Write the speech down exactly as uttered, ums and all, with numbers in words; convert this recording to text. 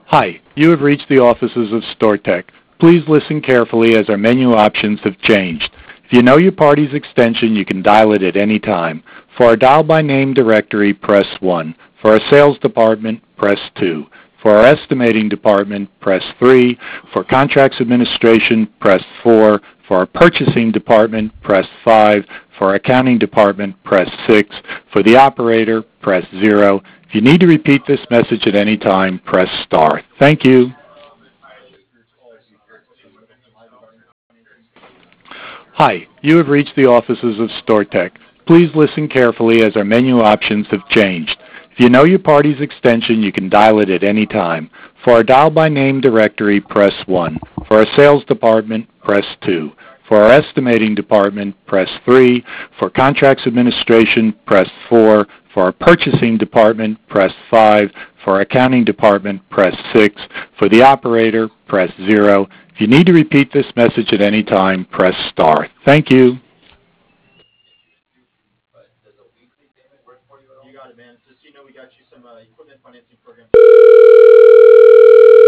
Hi, you have reached the offices of StoreTech. Please listen carefully as our menu options have changed. If you know your party's extension, you can dial it at any time. For our dial by name directory, press one. For our sales department, press two. For our estimating department, press three. For contracts administration, press four. For our purchasing department, press five. For our accounting department, press six. For the operator, press zero. If you need to repeat this message at any time, press star. Thank you. Hi, you have reached the offices of StoreTech. Please listen carefully as our menu options have changed. If you know your party's extension, you can dial it at any time. For our dial by name directory, press one. For our sales department, press two. For our estimating department, press three. For contracts administration, press four. For our purchasing department, press five. For our accounting department, press six. For the operator, press zero. If you need to repeat this message at any time, press star. Thank you. You got it, man. Just so you know, we got you some uh, equipment financing programs.